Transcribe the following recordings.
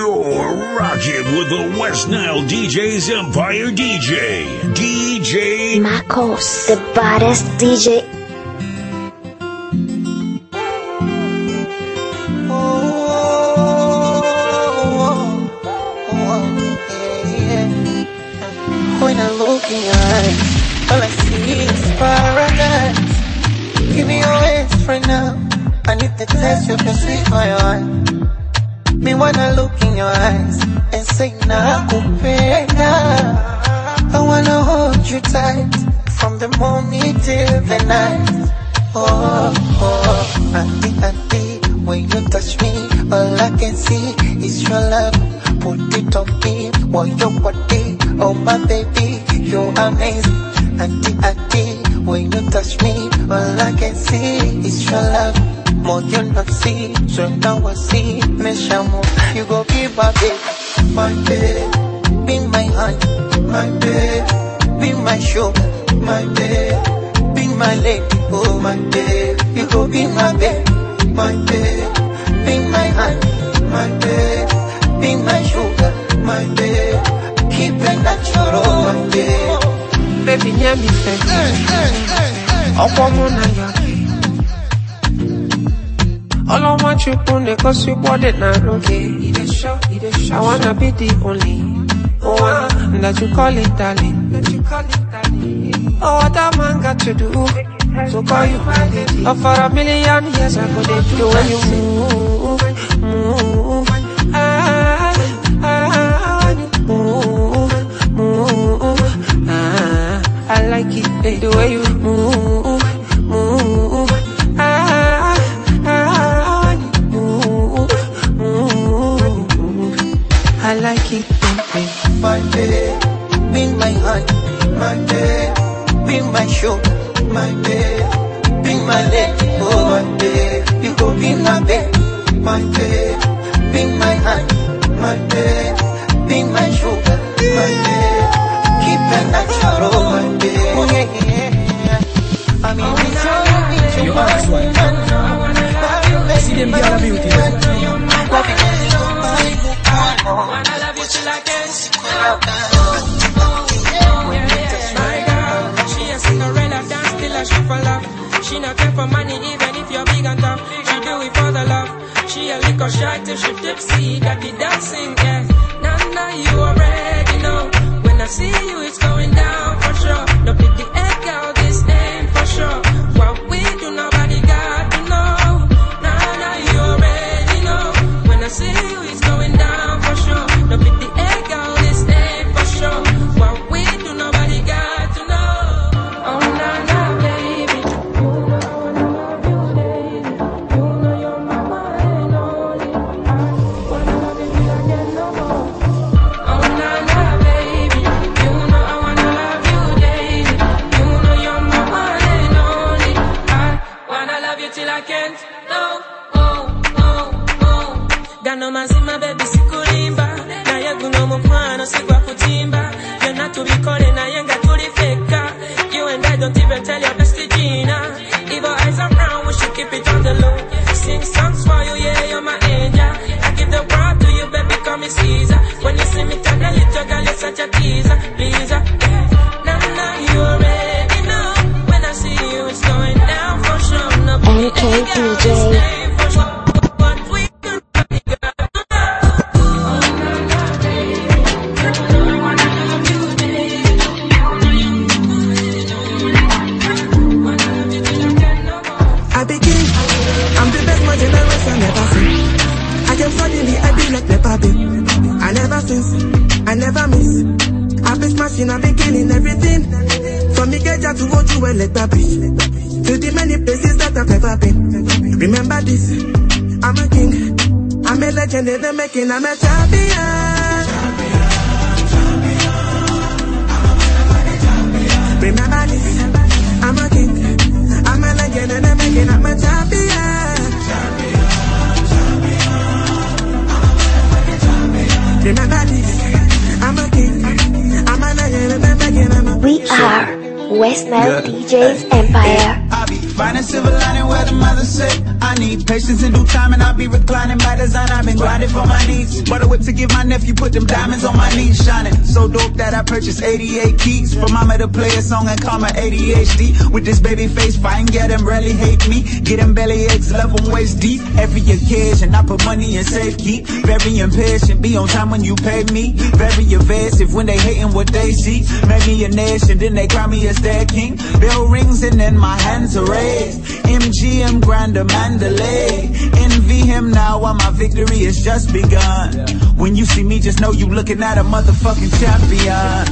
You're rocking with the West Nile DJ's Empire DJ, DJ Marcos, the baddest DJ. When I look in your eyes, all I see is paradise. Give me your hands right now. I need the taste of your sweet fire. Me when I look in your eyes and say nakupenda. I wanna hold you tight from the morning till the night. Oh, oh, auntie, auntie, when you touch me, all I can see is your love. Put it on me, want your body, oh my baby, you're amazing. Auntie, auntie, when you touch me, all I can see is your love. More you not see, so now I see. Me shamu, you go be my baby, be my honey, my baby, be my sugar, my baby, be my lady, oh my baby. You go be my baby, be my honey, my baby, be my sugar, my baby. Keep it natural, my baby. Baby, near me, all I want you to cause you want it now, okay? I wanna be the only one that you call it darling. Oh, what a man got to do to call you my lady. Oh, for a million years I could have the way you move, move. I like it, the way you move, move. I like it, baby. My baby, be my honey, my baby, be my sugar, my baby, be my lady, oh my baby. You go be my baby, be my honey, my baby, be my sugar, my baby. Keep it natural, my baby. Oh yeah, yeah. I mean, it's you ask why. See them girl beauty. I love you till I can't. My girl, she a Cinderella, dance till I shoot for love. She not care for money even if you're big and tough. She do it for the love. She a liquor shy till she tipsy. That be dancing, yeah. Now you already know. When I see you, it's going down for sure. No pick the egg out, this name for sure. What we do, nobody got to know. Now you already know. When I see you, it's going down for sure. No pick the egg out, this name for sure. What we do, nobody got to know. Oh, nah, baby. You know I wanna love you daily. You know you're my one and only. I wanna love you till I get no more. Oh, nah, baby. You know I wanna love you daily. You know you're my one and only. I wanna love you till I can't. No. Gano mazima baby sikulimba. Na yangu no mufano sigwa kutimba. You're not to be calling na yenga tulifeka. You and I don't even tell your bestie Gina. Evil eyes around, we should keep it on the low. Sing songs for you, yeah, you're my angel. I give the world to you, baby, call me Caesar. When you see me turn a little girl, you're such a teaser, pleaser. Now you already know. When I see you, it's going down for sure. No, MK DJ. I never miss. I've been smashing, I've been killing everything. From Ikeja to Oju Elegbabi, to the many places that I've ever been. Remember this, I'm a king, I'm a legend in the making, I'm a champion. Remember this, I'm a king, I'm a legend in the making, I'm a champion. Remember this, I'm a king, I'm a legend in the making, I'm a. We are West Nile DJ's Empire. I'll be finding silver lining where the mother said. I need patience in due time, and I'll be reclining by design. I've been grinding for my needs. Butter whip to give my nephew, put them diamonds on my knees, shining so dope that I purchased 88 keys for mama to play a song and call my ADHD. With this baby face, fine, yeah, them really hate me. Get them belly aches, love them waist deep. Every occasion, I put money in safe keep. Very impatient, be on time when you pay me. Very evasive when they hating what they see. Make me a nation, then they cry me a star king. Bell rings and then my hands are raised. MGM Grander Mandalay. Envy him now while my victory has just begun. When you see me, just know you looking at a motherfucking champion.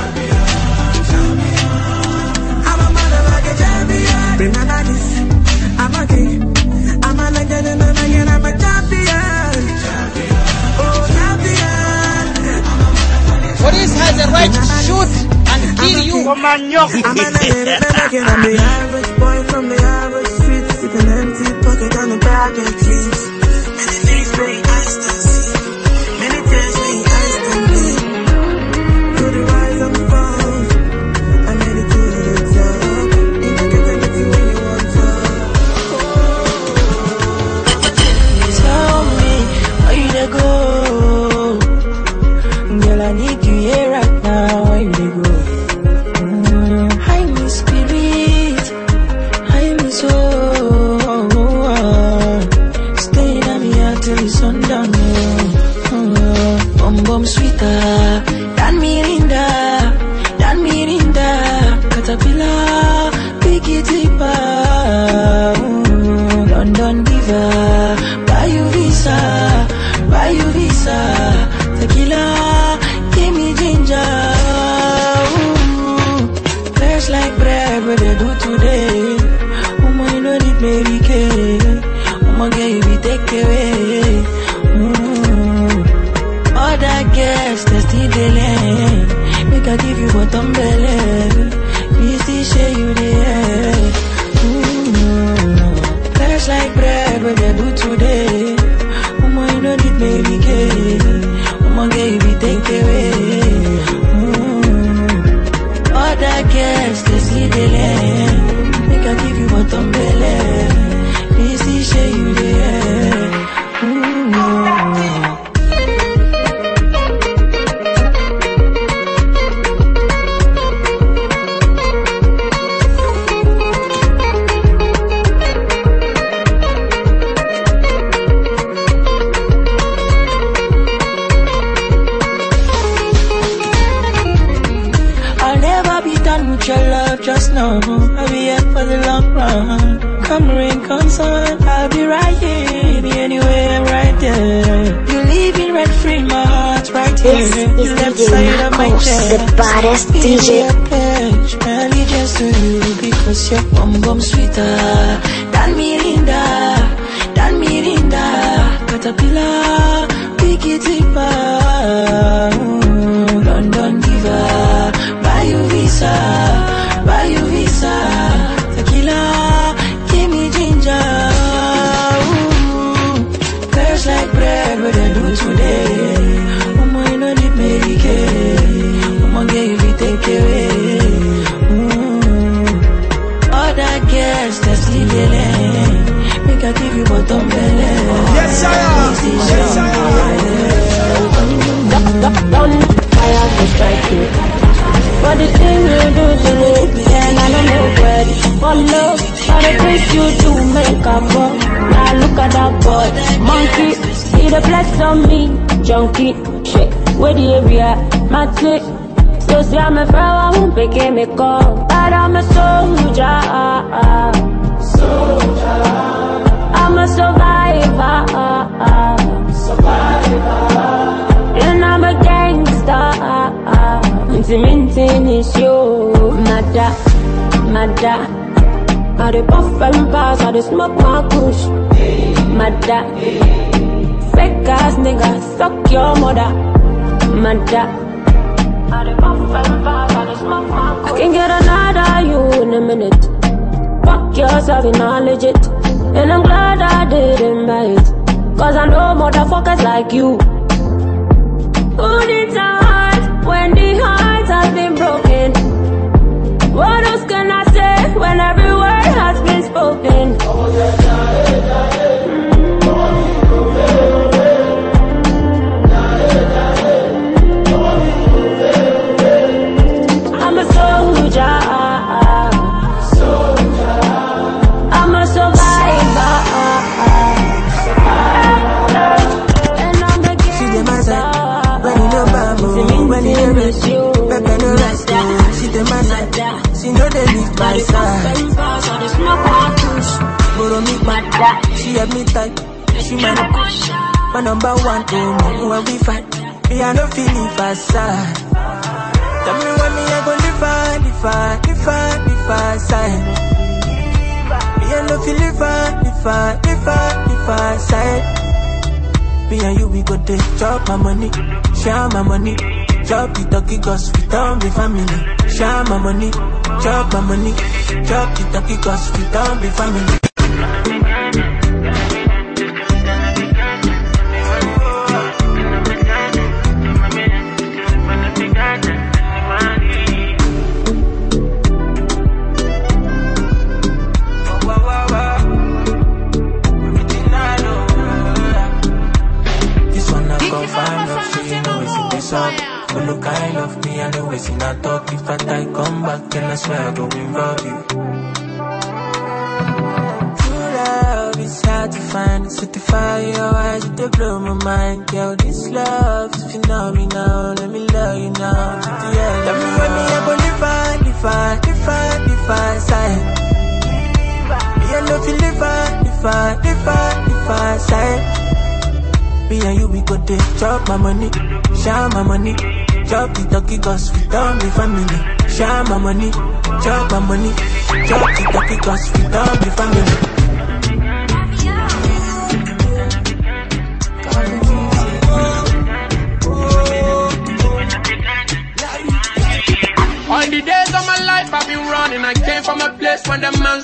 I'm a motherfucking champion. Remember this, I'm a king. I'm a legend and I'm a champion. Oh, champion. Police has a right to shoot and kill you. I'm a legend and I'm the average boy from the average streets with an empty pocket and a bag of dreams. Many things made eyes to see. Many tears made eyes to bleed. Through the rise and fall, I made it to the top. You can get anything when you want to. Tell me where you dey go, girl. I need you here right now. Where you dey go? Hide me spirit, hide me soul. Stay down here till the sundown. Bum bum sweeter than Mirinda, Caterpillar, Biggie Tipper, London Diva, buy you visa, tequila, give me ginger. Fresh like bread, what they do today. Woman, you know need Mary Kay. Woman, girl, you be take away. Other guests, they still delay. Make I give you bottom belly. Please still share you there. Fresh like bread, what they do today. Woman, you know need Mary Kay. Woman, girl, you be take away. Other guests, they still delay. Make I give you bottom belly. Please still share you there. Your love just know I'll be here for the long run. Come rain, come sun, I'll be right here. Be anywhere, right there. You leave it right free in my heart, right here. This is You left DJ side of my Marcos, chest. the baddest DJ. I pledge my allegiance to you because you're bum sweeter than Mirinda, Caterpillar, Biggie Tipper, London Diva, buy you visa, tequila, give me ginger. Fresh like bread, what they do today. Woman, you know need Mary Kay. Woman, girl, you be take away. Other guests, they still delay. Make I give you bottom belly. Yes, I am. Yes, I am. Fire to strike you. For the thing you do to me, and I don't know where it for love. For the things you do make up for. Now look at that boy, monkey. See the flex on me, junkie. Shit, where the area, my click. So see I'm a fellow who became a call. But I'm a soldier. I'm a survivor. And I'm a gangster. Intimating is you. Mada. I dey puff and pass, I dey smoke my kush. Mada. Fake ass nigga, suck your mother. Mada. I dey puff and pass, I dey smoke my kush. I can get another you in a minute. Fuck yourself, you're not legit. And I'm glad I didn't buy it. Cause I know motherfuckers like you. Who needs a heart when the heart has been broken? What else can I say when every word has been spoken? She had me tight, she my number one, oh, when we fight. Me, I don't feel it aside. Tell me when me, I go live side. Me, I don't feel live side. Me and you, we go to chop my money, share my money. Chop the turkey cause we don't be family. Share my money, chop my money. Chop the turkey cause we don't be family. Look, I love me and always in a talk. If I come back, then I swear I go involve you. True love is hard to find. It's with the fire, your eyes, it blow my mind. Girl, this love is phenomenal. Let me love you now. To the end. Tell me when me, I go live side. Me, I know feel live side. Me and you, we go to chop my money, share my money. Chop the turkey cause we don't be family. Share my money, chop my money. Chop the turkey cause we don't be family. All the days of my life I've been running. I came from a place when the man's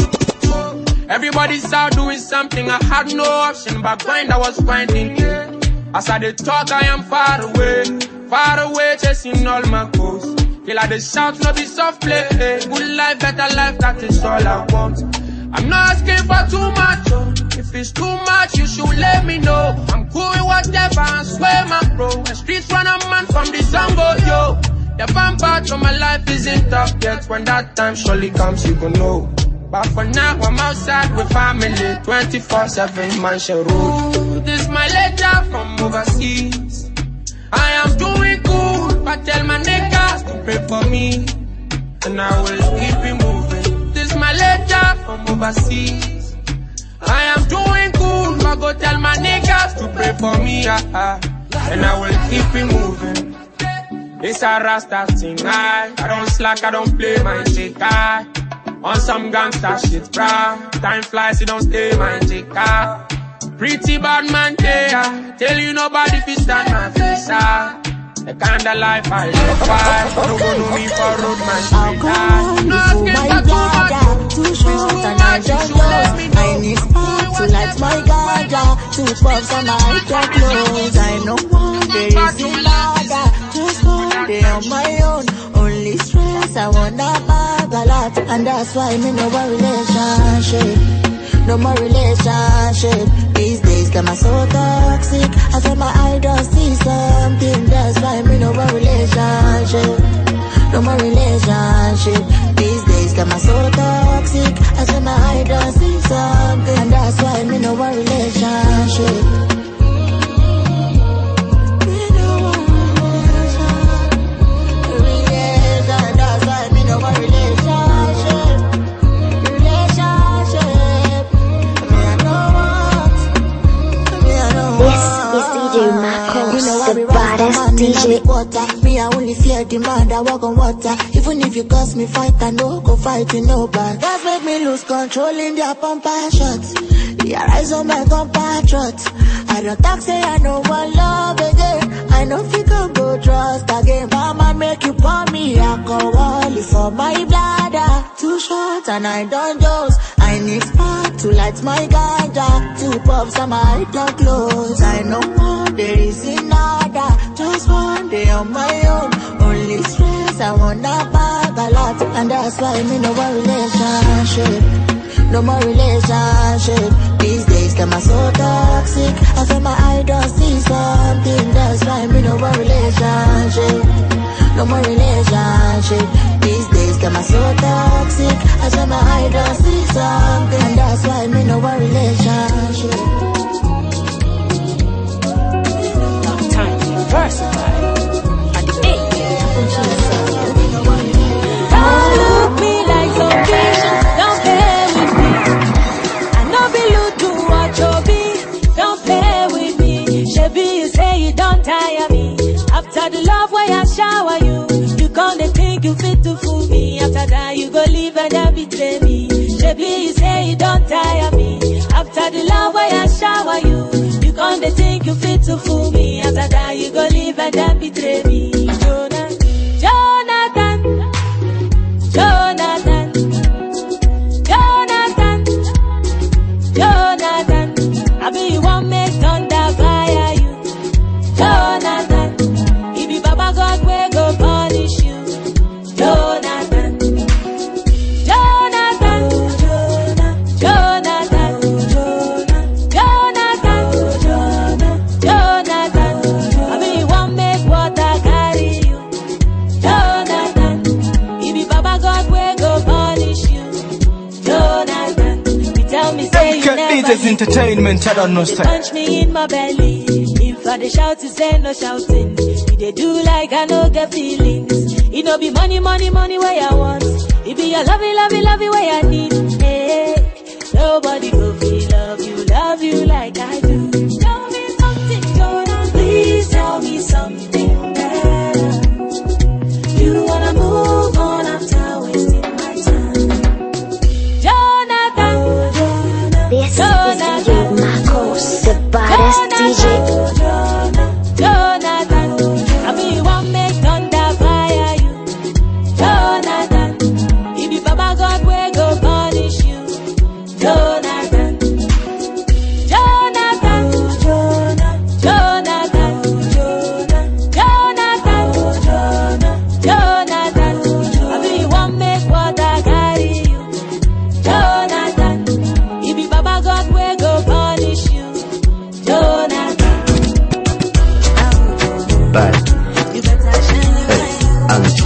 everybody's out doing something. I had no option, but when I was finding it. As I did talk, I am far away, chasing all my goals. Till I dey shout, no be soft play. Good life, better life, that is all I want. I'm not asking for too much, if it's too much, you should let me know. I'm cool with whatever, I swear my bro. The streets run a man from the sun go, yo. The fun part of my life isn't up yet. When that time surely comes, you gon' know. But for now, I'm outside with family, 24/7 Mansion Road. This my letter from overseas. I am doing good, but tell my niggas to pray for me, and I will keep it moving. This my letter from overseas. I am doing good, but go tell my niggas to pray for me, and I will keep it moving. It's a Rasta thing, I don't slack, I don't play my shit, on some gangsta shit, bruh. Time flies, you don't stay, my chica. Pretty bad man, tell you nobody fi stand my face, the kind of life I live, don't go to me for road, man. No asking for too short and I just let me know. I need spark to light my ganja, 2 puffs and my eye close. I know one day is in ladder, just one day on my own. Only stress, I wanna bag a lot, and that's why me no more relationship. No more relationship. These days got my so toxic. I said my eye don't see something. That's why me no more relationship. No more relationship. These days got my so toxic. I said my eye don't see something. And that's why me no more relationship. The baddest DJ. Me, I only fear demand, I walk on water. Even if you cause me fight, I no go fight with nobody. That's make me lose control in their pumper shots. Yeah, rise on my compatriots. I don't talk, say I know one love again. I know if you can go trust again. Mama make you pour me alcohol for my bladder. Too short and I don't dose. I need spark to light my ganja. 2 puffs and my door close. I know one there is in order. Just one day on my own. Only stress, I wanna bag a lot. And that's why me no more relationship. No more relationship. These days got my so toxic. I feel my eye don't see something. That's why me no more relationship. No more relationship. These days got my so toxic. I feel my eye don't see something. And that's why me no more relationship. Time to versatile. At the don't look me like some bitch. Don't play with me. I know be losing. say you don't tire me. After the love where I shower you, you gonna think you fit to fool me. After that you go leave and then betray me. Baby, you say you don't tire me. After the love where I shower you, you gonna think you fit to fool me. After that you go leave and then betray me. Jonathan, Jonathan, Jonathan, Jonathan, I be you want make thunder fire you. Jonathan, if you Baba God will go punish you. Jonathan, Jonathan, Jonathan, Jonathan, Jonathan, I be you want make water carry you. Jonathan, if you Baba God will go punish you. Jonathan, you tell me say you never entertainment, I don't know. Punch me in my belly. If I dey shout, you say no shouting. You dey do like I no get feelings. It no be money, money, money where I want. It be your lovey, lovey, lovey where I need. Hey, nobody go feel love you like I do. Tell me something, Jonathan. Please tell me something better. You wanna move on after wasting my time. Jonathan, This is DJ Marcos, the baddest DJ. Jonathan, I be you want make thunder fire you. Jonathan, if you Baba God will go punish you. Jonathan, Jonathan, Jonathan, Jonathan, Jonathan, I be you want make water carry you. Jonathan, if you Baba God will go punish you. Jonathan. Bad. Hey, Angie.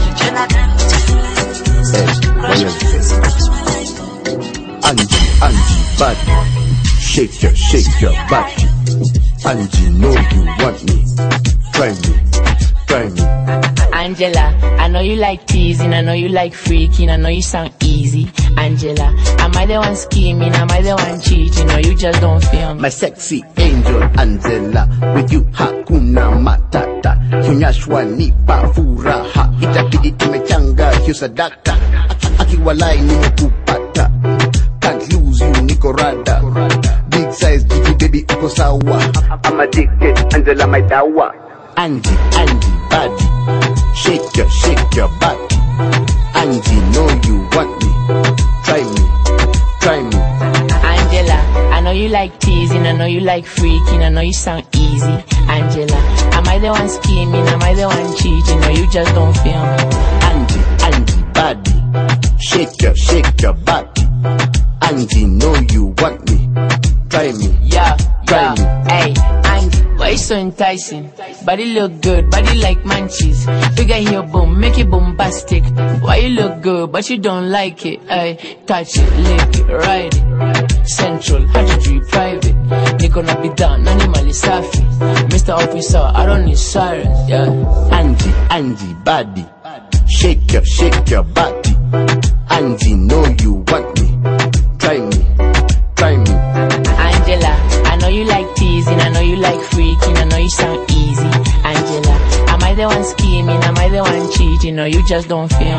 Hey, Angie, bad. Shake your body. Angie, know you want me. Try me. Angela, I know you like teasing, I know you like freaking, I know you sound easy. Angela, am I the one scheming, am I the one cheating, or you just don't feel me? My sexy angel Angela, with you hakuna matata. Hunyashwa nipa furaha, itabidi tumechanga hiyo sadaka. Akiwalai nimekupata, can't lose you niko rada. Big size Gigi baby uko sawa. I'm addicted, Angela my dawa. Angie, body, shake your body. Angie, know you want me. Try me. Angela, I know you like teasing, I know you like freaking, I know you sound easy. Angela, am I the one scheming, am I the one cheating, or you just don't feel me? Angie, body, shake your body. Angie, know you want me. Try me. Yeah. Hey, Angie, why you so enticing? Body look good, body like munchies. Figure here boom, make it bombastic. Why you look good, but you don't like it? Hey, touch it, lick it, ride it. Central, 103 private. They gonna be down, animally safi. Mr. Officer, I don't need sirens, yeah. Angie, body, shake your body. Angie, know you want me. Try me. Angela, I know you like teasing, I know you like freaking, I know you sound easy. Angela, am I the one scheming, am I the one cheating, or you just don't feel?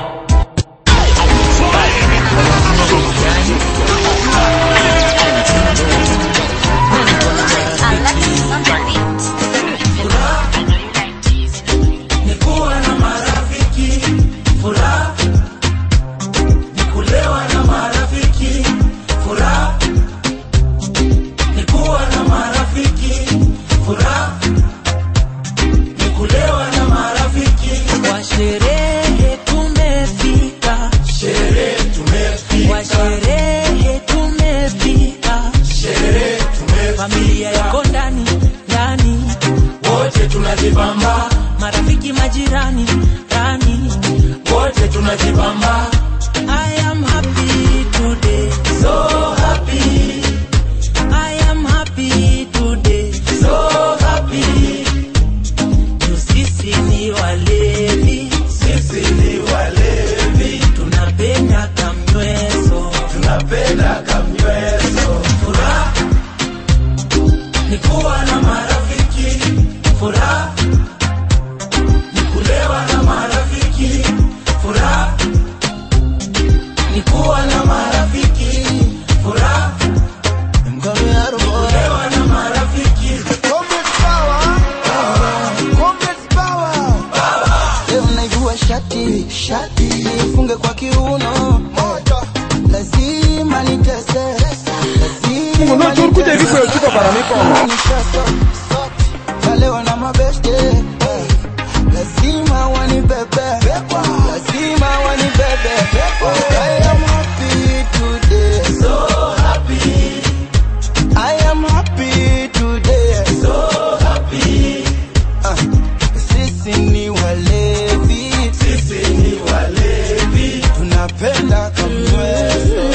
Familia yako ndani wote tunajibamba, marafiki majirani ndani wote tunajibamba. I am happy today, so happy. I am happy today, so happy. Sisi ni walevi, tunapenda kamweso, furaha ni kuwa na marafiki, furaha shati funge kwa kiuno moto, lazima nitese, lazima nitese. Leo na mabeste, lazima wanibebe, lazima wanibebe. I am happy today, so happy. I am happy today, so happy. Sisi ni walevi, tunapenda kamweso.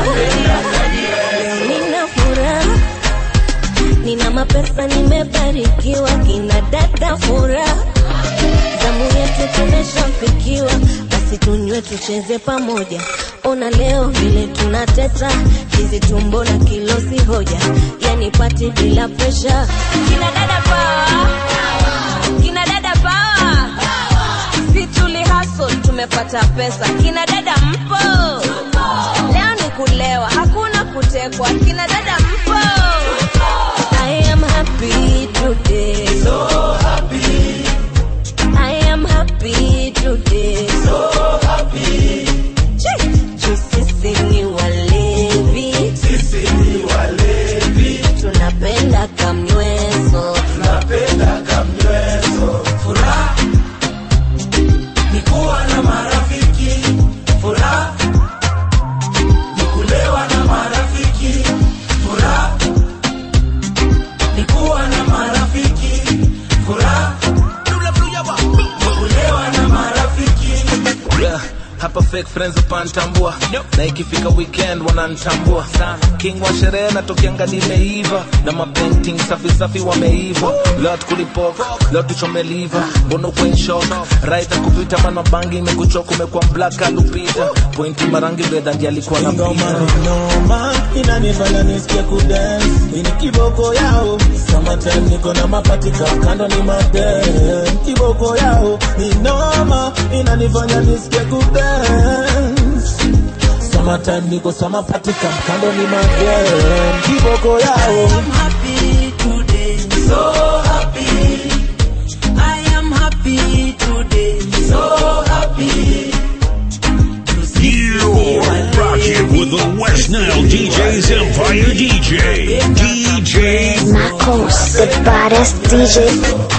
Nina furaha, nina mapesa, nimebarikiwa, kina dada furaha. Zamu yetu tumeshafikiwa, basi tunywe tucheze pamoja. Ona leo vile tunateta, hizi tumbo na kilo si hoja. Yani party bila pressure. Kina dada power, kina dada power. Si tuli hustle tumepata pesa. Kina dada mpo, leo ni kulewa, hakuna kutekwa. Kina dada mpo. I am happy today, so happy. I am happy today, so happy. Sisi ni walevi, tunapenda kamweso, Furaha ni kuwa na marafiki, furaha ni kulewa na marafiki, furaha ni kuwa na marafiki, furaha ni kulewa na marafiki. Yeah. Hapa fake friends upantambua, na ikifika weekend wanantambua. King wa sherehe na tokianga nimeiva, na mapainting safi safi wameiva. Leo tukulipoka, leo tuchomeliva. Bono kwen shock, right kupita mano bangi imekuchoka, umekuwa black alupita. Pointi marangi breda ndi alikuwa na pita. Noma, inanifanya nisikia kudance. Ini kiboko yao, summertime niko na mapatika, kando ni madem. Kiboko yao, ni noma, inanifanya nisikia kudance. Summertime niko summer party camp, kando ni madem. Kiboko yao. I'm happy today, so happy. I am happy today, so happy. You're rocking with the West Nile DJ's Empire DJ, DJ Marcos, the baddest DJ.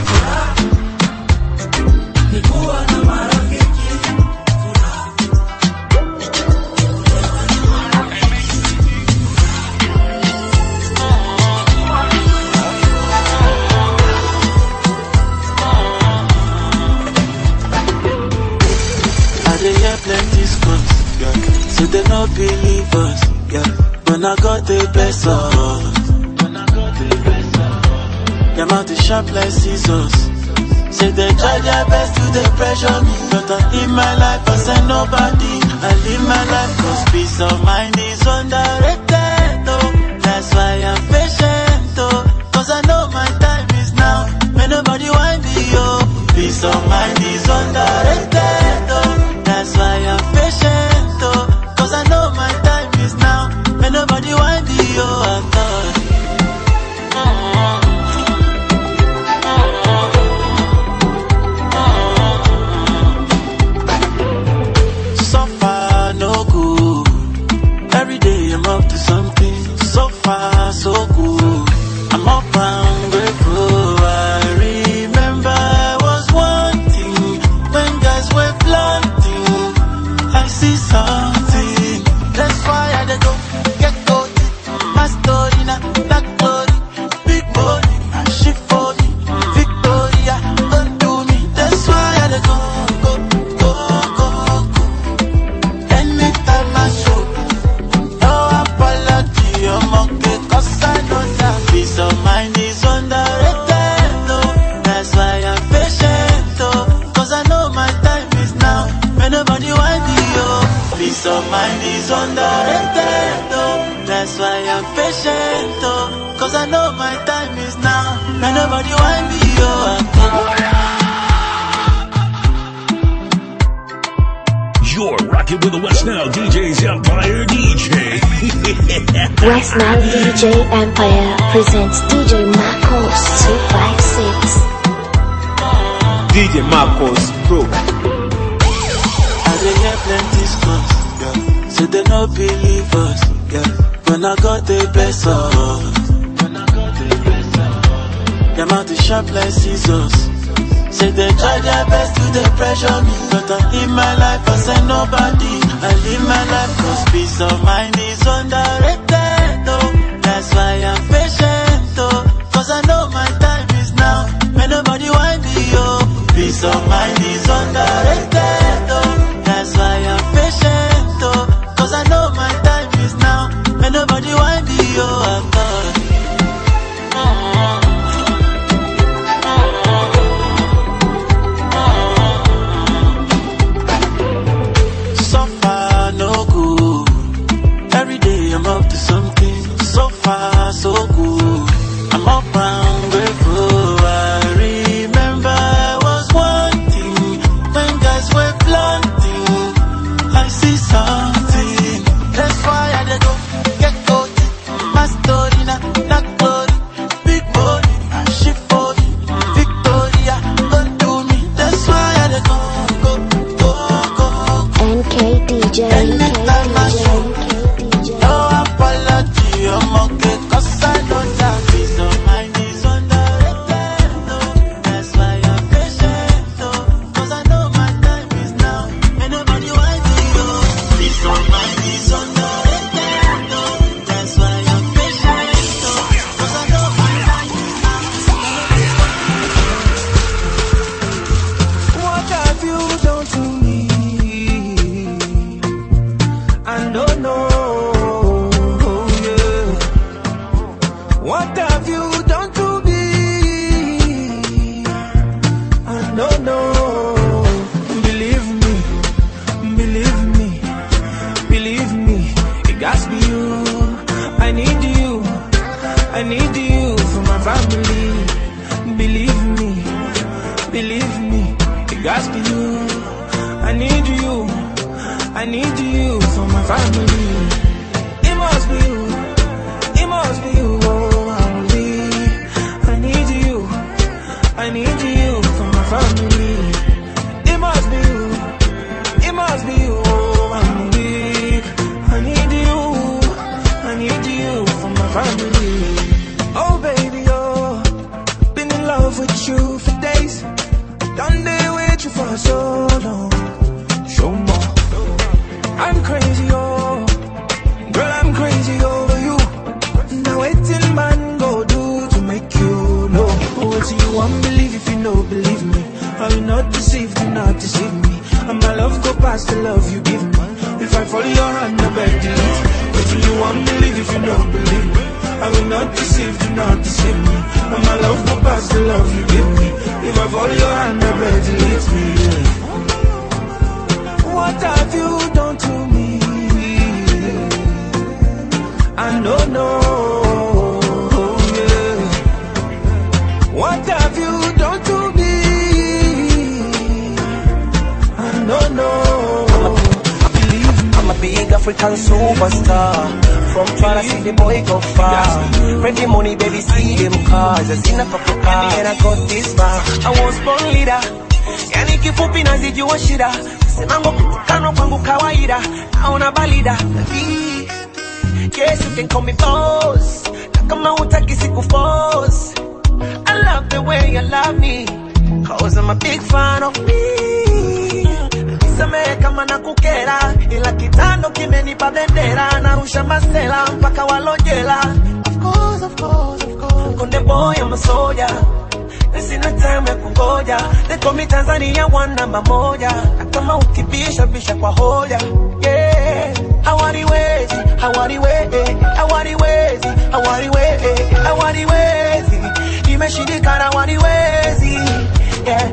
So they no believe us, yeah. When I got the best of us, them out the sharp like scissors. Say they try their best to they pressure me, but I live my life as I nobody. I live my life cause peace of mind is underrated, oh. That's why I'm patient, oh. Cause I know my time is now, when nobody want me, oh. Peace of mind is underrated, oh. That's why I'm patient, oh. Cause I know my time is now, when nobody want me, oh. I thought so far, no good. Every day I'm up to something. So far, so good. I'm up and grateful. I remember I was wanting when guys were planting. I see something. That's why I dey go get gold. My story now, black glory, big body, she for me, Victoria, don't do me. That's why I dey go. Anytime I show, no apology, I'm okay, cause I know that peace of mind is underrated, oh. That's why I'm patient, oh. Cause I know my time is now, when nobody want me, oh. Peace of mind is underrated, oh. That's why I'm patient, oh. Cause I know my time is now, when nobody want me, oh. You're rocking with the West Nile DJ's Empire DJ. West Nile DJ Empire presents DJ Marcos 256. DJ Marcos Pro. they hear plenty scores, yeah. Say they no believe us, yeah. When I got the best of us, them out to sharp like scissors. Say they try their best to they pressure me, but I live my life as a nobody. I live my life cause peace of mind is underrated, oh. That's why I'm patient, oh. Cause I know my time is now. When nobody want me, oh. Peace of mind is underrated, oh. That's why I'm patient, oh. Cause I know my time is now. When nobody want me, oh. I'm gone. So far, no good. Every day I'm up to something. So far, so good. I'm up and grateful. I remember I was wanting when guys were planting. I see something. That's why I dey go get gold. My story not glory. Big money, shit for me. Victoria, don't do me. That's why I dey go. NK DJ. No apology, I'm okay, cause I know that peace of mind is underrated, no. That's why I'm patient, no. Cause I know my time is now. And nobody wants me, no. Peace of mind is underrated, no. That's why I'm patient, no. Cause I know my time is now. What have you done to me? I don't know. What have you done to me? I don't know. Believe me, it got to be you. I need you for my family. Believe me, it got to be you. I need you for my family. It must be you. I need you for my family. It must be you. I'm weak. I need you for my family. Oh baby, oh, been in love with you for days. Done day with you for so long. Show more. I'm crazy, oh, girl, I'm crazy over you. Now waiting man go do to make you know. What do you want, believe if you know, believe me. I will not deceive, do not deceive me. And my love go past the love you give me. If I follow your hand, I beg delete. What do you want, believe if you know, believe me. I will not deceive, do not deceive me. And my love go past the love you give me. If I follow your hand, I beg delete me, yeah. What have you done to me? I don't know, yeah. What have you done to me? I don't know. I'm a big African superstar. From trying to see the boy go far. Ready money, baby, see them cars. I seen a couple cars and I got this far. I was born leader. Yani kifupi nazijua shida. Semango kutukano kwangu kawaida. Naona balida. Yes, you can call me boss. Nakama hutaki siku force. I love the way you love me, cause I'm a big fan of me. Nisamehe kama nakukera, ila kitando kimenipa bendera. Narusha masela mpaka walojela. Of course. Konde boy, I'm a soldier. Sina time ya kungoja. They call me Tanzania one number moja. Na kama ukibisha bisha kwa hoja. Yeah. Hawariwezi. Nimeshindikana hawariwezi. Yeah.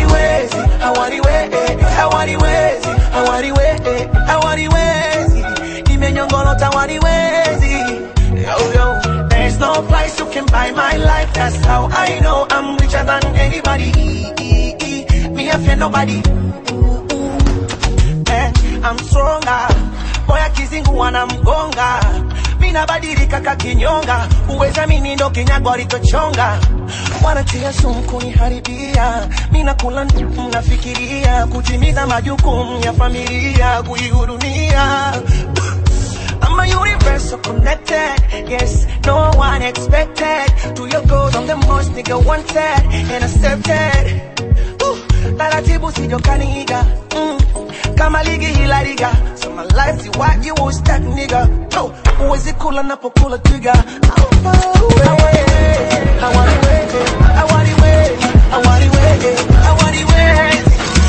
Hawariwezi. Nimenyongolota hawariwezi. Yo. There's no price you can buy my life. That's how I know I'm richer than anybody. Me I fear nobody. And I'm stronger. Boy akizingu wanamgonga. Mina badilika kakinyonga. Uweza mini ndo kinyagwa ritochonga. Wanatia sumu kuniharibia. Mina ninakula nafikiria kutimiza majukumu ya familia kuihudumia. I'm a universal connected, yes, no one expected. To your goals, I'm the most nigga wanted and accepted. Taratibu sijokaniga, kama ligi hila liga. So my life is what you will step nigga. Uwezi kula napokula trigger. I'm far away, I want it way, I want it way, I want it way, I want it way.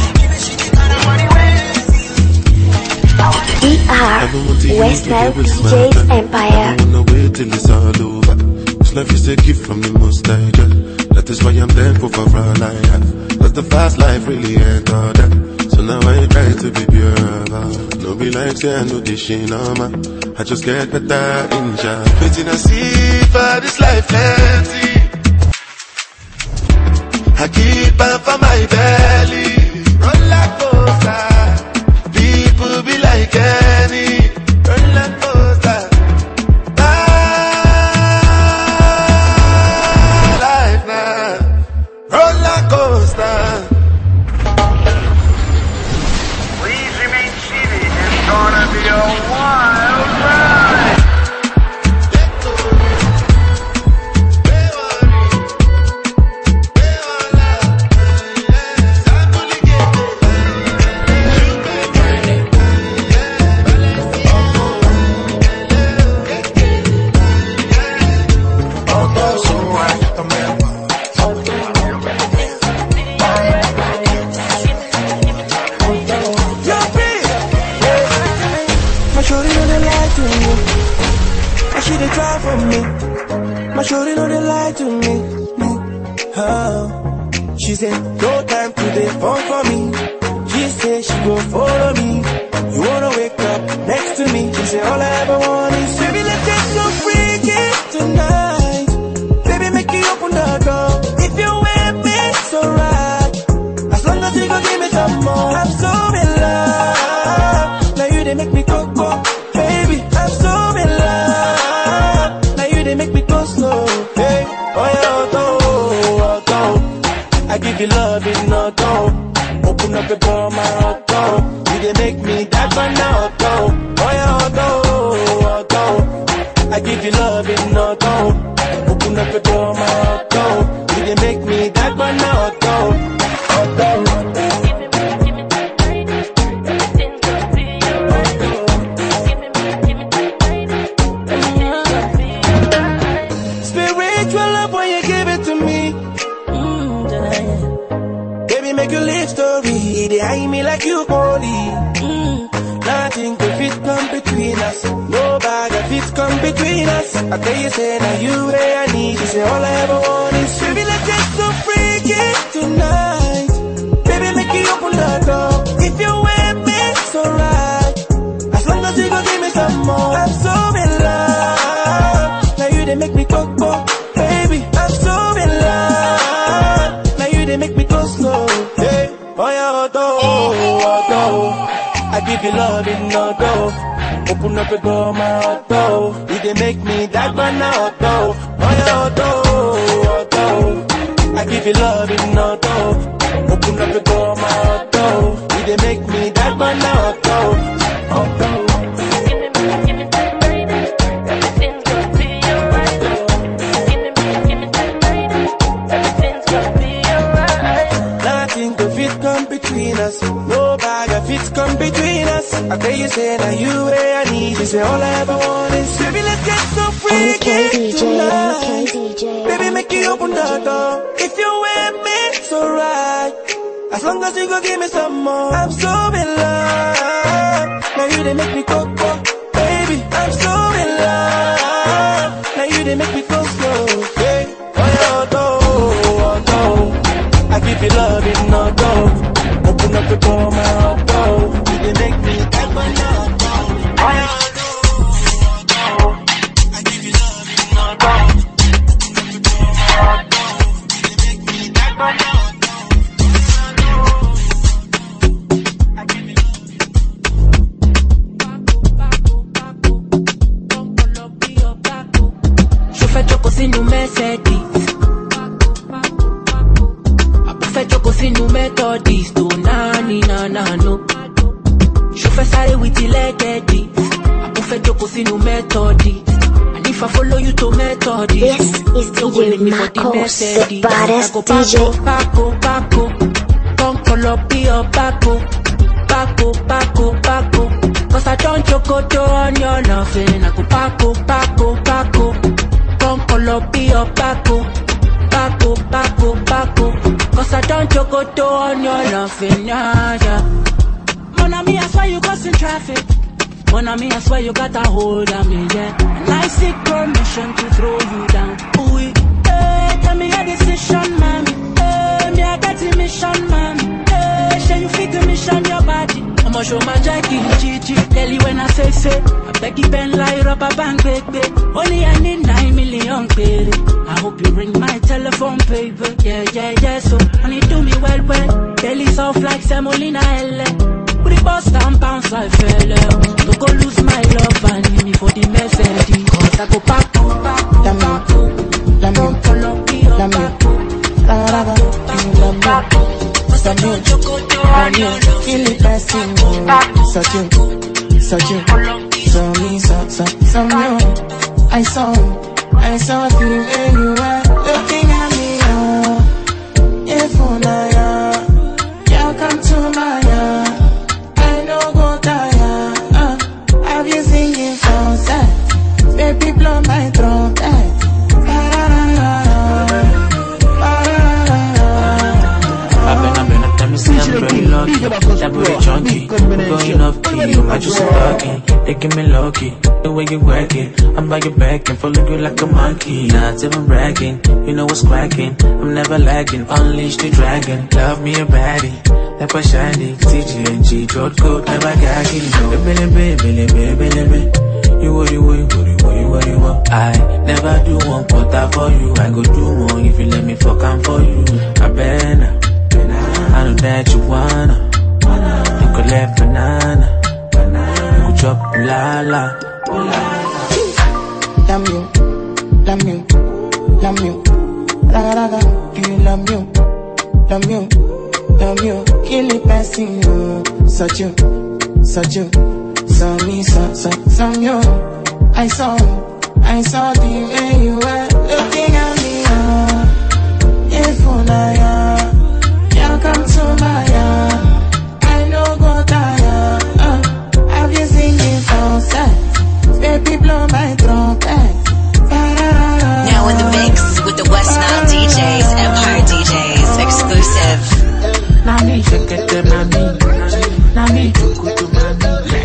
ER, Westnile DJs Empire. I don't wanna wait till it's all over. This life is a gift from the Most High. That is why I'm thankful for all I have. Cause the fast life really ain't all that. So now I try to be pure about. No be like say I know this shit no man. I just get better in job. Waiting I see for this life plenty. I keep up for my belly. Roller coaster. People be like any roller coaster. Life now, roller coaster. Please remain seated. It's gonna be a wild ride. My shorty know they lie to me. Oh. She said, no time today, phone for me. She said she gon' follow me. You wanna wake up next to me. She said, all I ever want is baby, let's get so freaky tonight. Baby, make you open the door. If you with me, it's alright. As long as you gon' give me some more. I'm so in love. Now you they make me go. Baby, I'm so in love. Now you they make me go slow. Hey, oh yeah, I give you love in no door. Open up the door, my auto. You they make me that one now, auto. Oh yeah, auto. I give you love in no door. Open up the door, my auto. You they make me that one now, auto. Spiritual love when you give it to me. Make you live story, they eye me like you holy. Nothing could fit come between us. No bag of fit come between us. I tell you, say now you where I need. You say all I ever want is baby, let's get so freaky tonight. Baby, make you open the door. If you with me, it's alright. As long as you gon' give me some more. I'm so in love. Now you they make me go. Baby, I'm so in love. Now you they make me go slow. Oh yeah, auto. I give you love in no door. Open up the door, my auto. You they make me that one auto. Oh yeah, auto. I give you love in no door. Open up the door, my auto. You they make me that one auto. No bag of fits come between us. I tell you, say now you where I need. You say all I ever want is baby, let's get so freaky tonight. Baby, make you open the door. If you with me, it's alright. As long as you gon' give me some more. I'm so in love. Now you they make me go. Baby, I'm so in love. Now you they make me go slow. Hey, auto. I give you love in no door. Open up the door, my auto. You they make me that one now. I give you love in no door. Open up the door, my auto. You they make me that one now. I give you love. Chauffeur choco sin un Mercedes. Chauffeur choco sin no Methodist, oh, nani, na, no. Chauffeur sare with the lady. I prefer to go see no Methodist. And if I follow you to Methodist, this is DJ Marcos, the baddest DJ. Paco, come call up your Paco. Cause I don't chocoto on your loving. I go Paco. Come call up your Paco. Cause I don't chocoto on your loving, yeah. Mon ami, I swear you got some traffic. Mon ami, I swear you got a hold on me, yeah. And I seek permission to throw you down. Ooh, hey, tell me your decision, mommy. Hey, me a dirty mission, mommy. Hey, shall you fit the mission, your body? I'ma show my Jackie, Gigi. Tell you when I say, I beg you pen like rubber band, baby. Only I need 9 million, baby. I hope you ring my telephone, baby. Yeah, so honey, do me well. Belly soft like semolina, L. Put the bust and bounce like fella. Don't go lose my love and leave me for the Mercedes. Cause I go Paco. Don't follow me up, Paco. Kill it by singing, such you, so me, so you. I saw you and you were looking at me, if you come to my I know go tire, have you singing for sex, baby blow my trumpet. I'm very lucky, that booty chunky. Going off key, I just lucky. They give me lucky, the way you work it. I'm by your back and follow you like a monkey. Not even bragging, you know what's cracking. I'm never lagging, unleash the dragon. Love me a baddie, like a shiny. TGNG, throat coat, never gagging. Baby. You what you want. I never do one quarter for you. I go do more if you let me fuck am for you. I better. I know that you wanna. You could let banana. You could drop la. Love you. Raga, do you love you? Kill it passing you. Such you. So me, so you. I saw the way you were looking at me. If come to my I know go tire. Have you seen me for sex? Baby blow my trumpet. Now in the mix with the West Nile DJs, Empire DJs, exclusive. Nami, shakete mami. Nami, chukutu mami.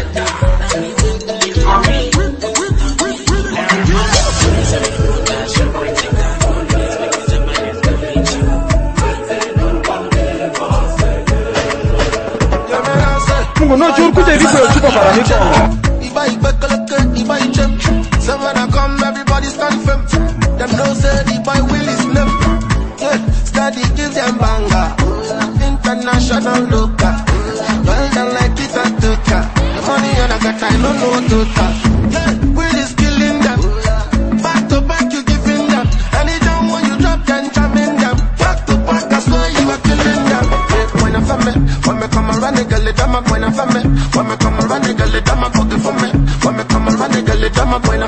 When I come, everybody stand firm. Them know say the boy will is left. Steady give them banger. International looker. Well done like it's a tutor. The money on a got I don't know what to talk. Will is killing them. Back to back you giving them. Anytime when you drop then jamming them. Back to back I swear you are killing them. When I come around the girl, I'm a when I come around the girl, I'm a cookie for me. When I come around the girl, I'm a when I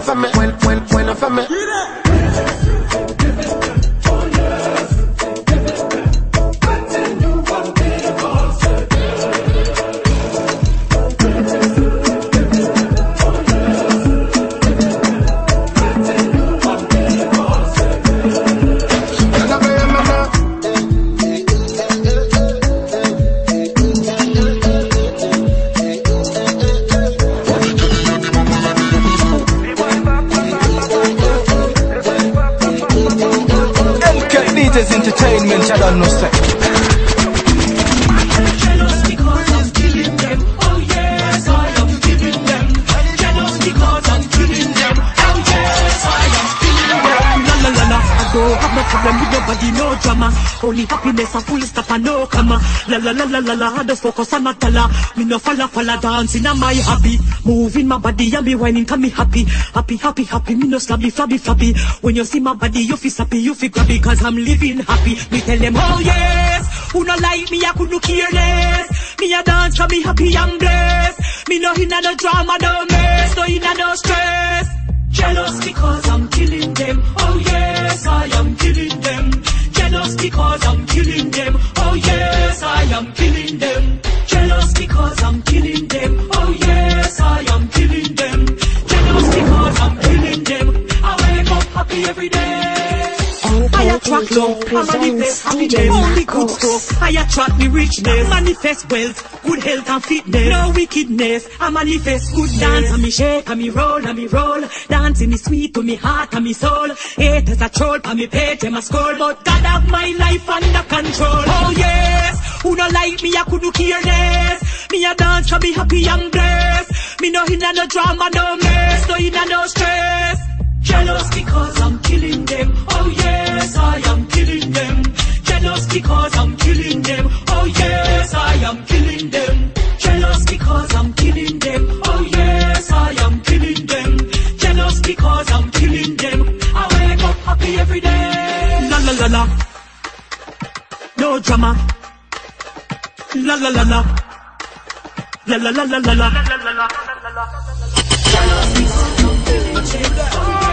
only happiness and full stop and no comma. La la la la la la, I just focus on my dollar. Me no follow dancing on my hobby. Moving my body and me whining can me happy. Happy, happy, happy, me no slabby, flabby, flabby. When you see my body, you feel happy, you feel grabby, cause I'm living happy. Me tell them, oh yes, who no like me, I could no care less. Me a dance, cause me happy and blessed. Me no inna no drama, no mess, no inna no stress. Jealous because I'm killing them, oh yes, I am killing them. Jealous because I'm killing them, oh yes, I am killing them. Jealous because I'm killing them, oh yes, I am killing them. Jealous because I'm killing them. I wake up happy every day. I attract love, I manifest happiness, only good stuff. I attract me richness, manifest wealth, good health and fitness, no wickedness. I manifest good dance, and me shake, and me roll, and me roll. Dancing is sweet to me heart and me soul. Haters a troll, and me page and my skull, but God have my life under control. Oh yes, who no like me, I couldn't care less. Me a dance, and be happy and blessed. Me no inna no drama, no mess, no inna no stress. Jealous because I'm killing them, oh yes, I am killing them. Jealous because I'm killing them, oh yes, I am killing them. Jealous because I'm killing them, oh yes, I am killing them. Jealous because I'm killing them. I wake up happy every day. La la la la, no drama. La la la la, la la la la la la. Jealous because I'm killing them.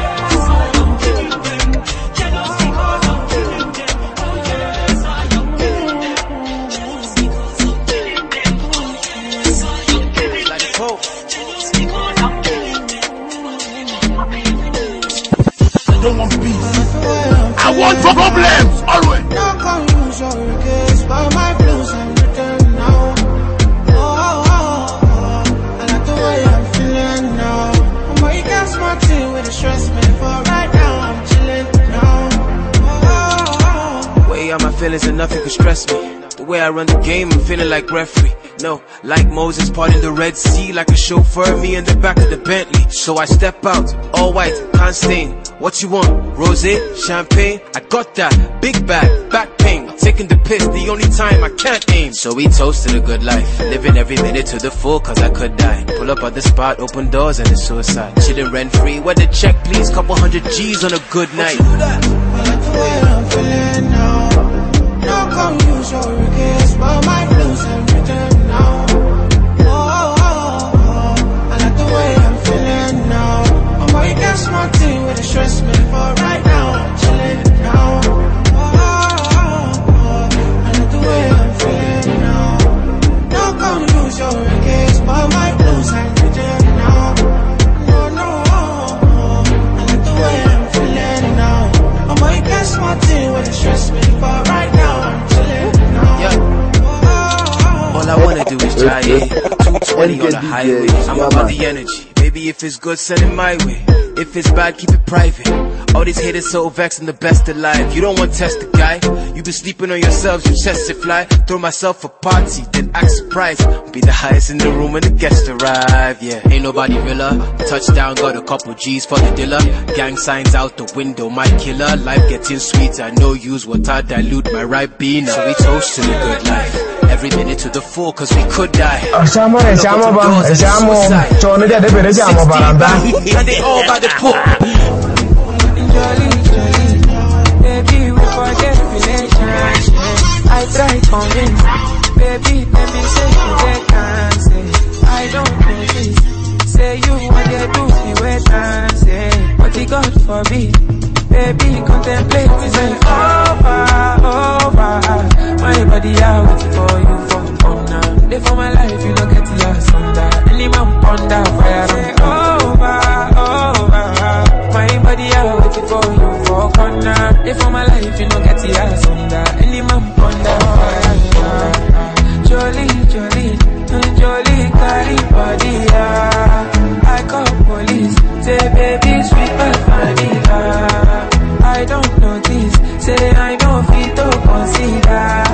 I don't want peace. I want problems always. No confusion, case by my blues and return now. I like the way I'm feeling now. But you got smart thing with the stress me for right now. I'm chilling now. Way out my feelings and nothing could stress me. The way I run the game, I'm feeling like referee. No, like Moses parting the Red Sea, like a chauffeur, me in the back of the Bentley. So I step out, all white, can't stain. What you want? Rosé, champagne? I got that. Big bag, back pain. Taking the piss, the only time I can't aim. So we toasted a good life, living every minute to the full, cause I could die. Pull up at the spot, open doors and it's suicide. Chillin' rent free, where the check please, couple $100 G's on a good night. I like the way I'm feeling now. No confusion, case by my blues and return now. I like the way I'm feeling now. But you got smart thing with the stress me for right now. I'm chilling now. I like the way I'm feeling now. No confusion, case by my blues and return now. No, I like the way I'm feeling now. But you got smart thing with the stress me for right now. I'm chilling now. Yeah. All I wanna do is try it. 220 on the highway. I'm about the energy. Baby, if it's good, send it my way. If it's bad, keep it private. All these haters so vexed and the best alive. You don't want to test the guy. You been sleeping on yourselves, your chest it fly. Throw myself a party, then act surprised. Be the highest in the room when the guests arrive. Yeah, ain't nobody realer. Touchdown, got a couple G's for the dealer. Gang signs out the window, my killer. Life getting sweeter, no use water, dilute my Ribena. So we toast to the good life. Every minute to the full, cause we could die. Siamo giorni di siamo paranda. And they all by the book. Jolly, baby, we forget relations. I try convince, baby, let me say you can't say. I don't know this. Say you want to do me wet and say, but the God forbid. Baby, contemplate me say over. My body out for you for now. Day for my life, you don't get lost under. Any man ponder fire say over. My body out for you for corner. Day for my life, you don't get lost under. Any man ponder fire. Jolly, carry body. I call police, say baby, sweet but vanilla. I don't notice, say I don't feel to consider.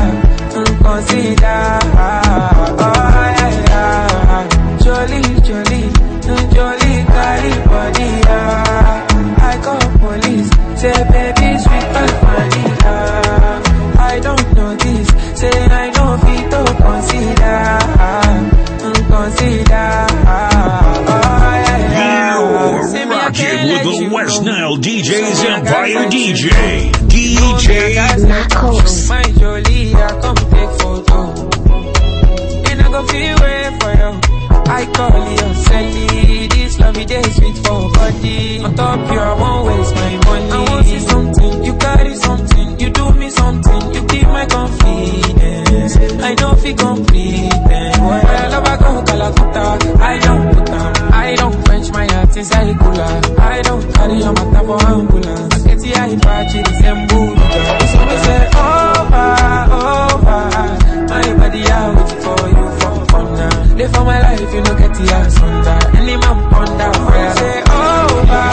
Jolly, carry body. I call police, say baby, sweet but vanilla. DJ Marcos. My Jolie, I come take photo. And I go feel way for you. I call you Sally. This lovey day sweet for body. On top you, I won't waste my money. I want see something, you carry something. You do me something, you keep my confidence. I know if you complete them. When I love I go Calacuta. I don't put down, I don't quench my heart inside cooler. I don't carry on my for ambulance. I get the Apache, the same booty. So we say over. My body I wait for you for fun now. Live for my life, you know get the ass under. Any man under fire. Say over.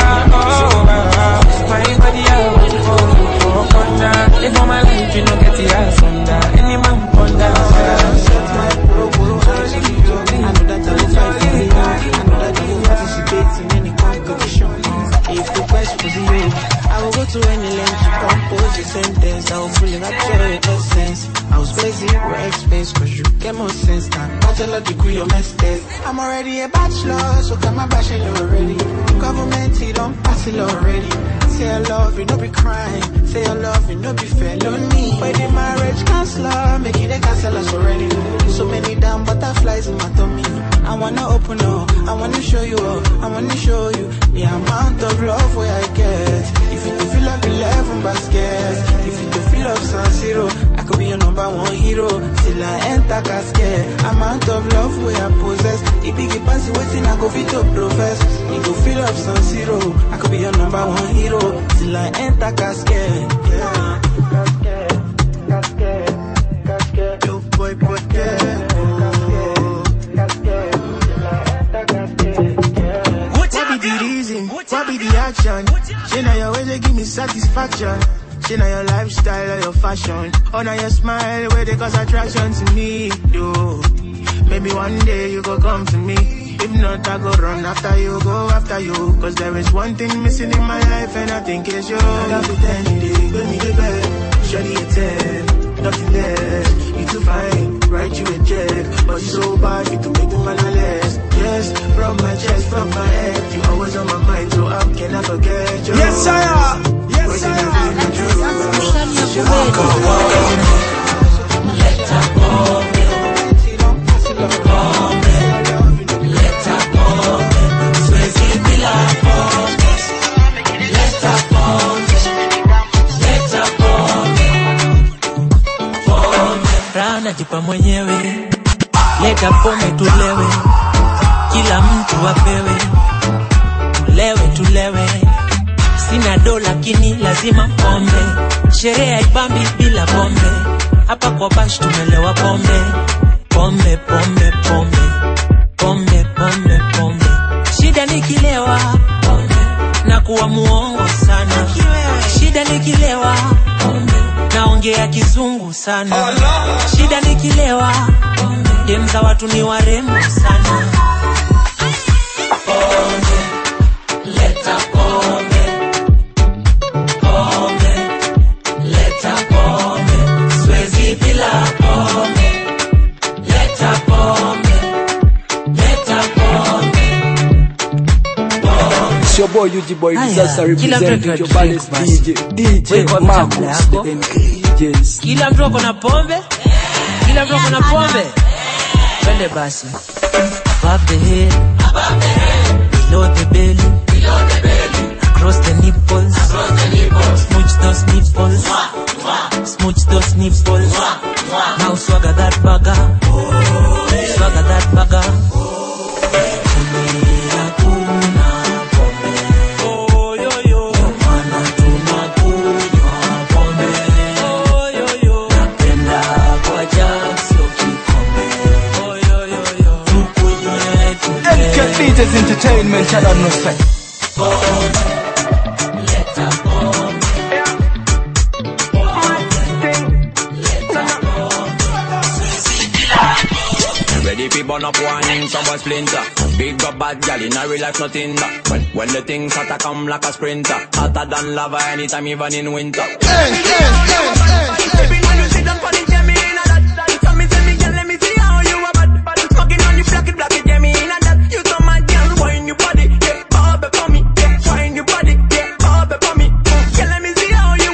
My body I wait for you for fun now. Live for my life, you know get the ass under. Any man under fire. Set my pro. I know that I will fight for you. I know that you will participate in any competition. If the quest was you, I will go to any length to compose the sentence. I will fully capture your essence. I was busy with expense, cause you get more sense now. Bachelor degree or master's. I'm already a bachelor, so come my bachelor already. Government, he don't pass it already. Say I love you, no be crime. Say I love you, no be felony. By the marriage counselor, make it a cancel us already. So many damn butterflies in my tummy. I wanna open up, I wanna show you up, I wanna show you the amount of love where I get. If you feel like 11 baskets, if you feel of San Siro, I could be your number one hero. Till I enter casket, amount of love where I possess. If you keep passing waiting, I go fit to profess. You go feel of San Siro, I could be your number one hero. Till I enter casket, yeah. Casket. Yo boy, yeah. What be the reason? What be the action? She now your way they give me satisfaction. She know your lifestyle or your fashion. Or now your smile where they cause attraction to me. Yo, maybe one day you go come to me. If not, I go run after you, go after you. Cause there is one thing missing in my life and I think it's you. I got pretending they give me the bed. Surely a 10, nothing less. You too fine, write you a check. But you so bad, you to make the man a less. Yes, from my chest, from my head. You always on my mind, so how can I forget you? Yes, sir. Yes, sir. Jipa mwenyewe, leta pombe tulewe, kila mtu apewe, tulewe, sina dola lakini lazima pombe, sherehe haibambi bila pombe, hapa kwa bash tumelewa pombe, shida nikilewa, na kuwa muongo sana, shida nikilewa, naongea kizungu sana. Shida nikilewa, dem za watu ni warembo sana. Pombe, leta pombe. Pombe, leta pombe. Siwezi bila pombe. Leta pombe. Leta pombe. It's your boy UG Boy Disaster representing your baddest DJ Marcos the MKJs. Kila mtu ako na pombe, kila mtu ako na pombe. Twende basi. Above the head, below the belly, across the nipples, smooch those nipples, smooch those nipples. Now swagger that bagger, swagger that bagger. DJ's Entertainment, I don't know say. Ready for burn up one, someone splinter. Big up bad gal in a real life, nothing that. When the things hotter come like a sprinter, hotter than lava anytime, even in winter. Baby, when you sit down for the Jamie in a that, tell me, girl, let me see how you are bad. Smoking on you, black it, Jamie in a that. You so mad, girl, wine your body, yeah, bob for me, yeah, wine your body, yeah, bob for me. Girl, let me see how you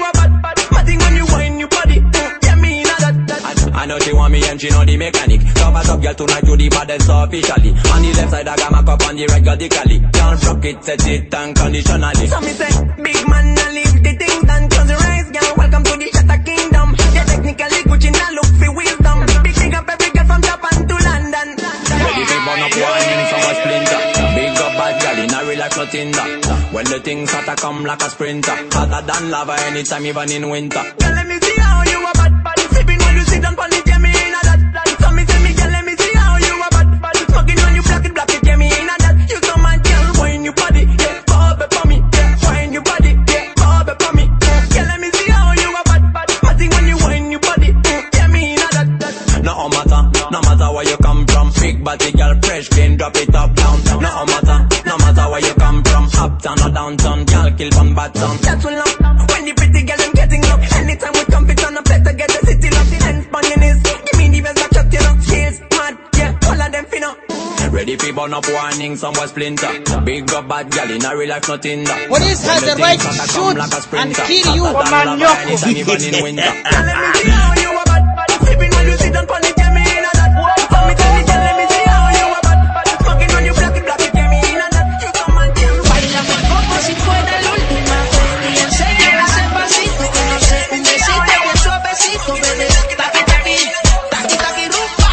and she know the mechanic. Cover up girl tonight you the baddest officially. On the left side I got my cup on the right radically. Can't rock it, set it unconditionally. So me say, big man, I leave the thing done. Close your eyes, girl, welcome to the Shatter Kingdom. Yeah, technically Gucci now look for wisdom. Big up every girl from Japan to London. Ready to burn up warning, some a splinter. Big up bad girl, in a real life nothing that. When the things start to come like a sprinter. Hotter than lava anytime, even in winter. Girl, let me see how you a bad. Sipping when you sit down on it, yeah, me in a that. So me say me, girl, let me see how you a bad. Smoking when you block it, yeah, me in a that. You come and girl, wine your body, yeah, bob it for me, yeah, wine your body, yeah, bob it for me. Girl, let me see how you a bad. Matting when you wine your body, yeah, me in a that. No matter where you come from. Big body girl, fresh clean, drop it up down. No matter where you come from. Uptown or downtown, girl, kill from bad town. That's what love, when the pretty girl them getting love. Anytime we come fit on a plate to get the city love. Hands on your knees, give me the best I chuck, you know. Skills, mad, yeah, all of them finna. Ready for burn up warning, some was splinter. Big up bad girl, in a real life nothing that. Police has the right to shoot and kill you. Anytime even in winter. Let me see how you a bad. Sipping when you sit down on it, yeah, me in a that. Let me tell you, girl, let me see how you a bad. Smoking when you block it, yeah, me in a that. You come and tell me. Bailame como si fuera la última vez y enséñame ese pasito que no sé, un besito bien suavecito, bebé. Taqui, taqui, taqui, taqui, rumba.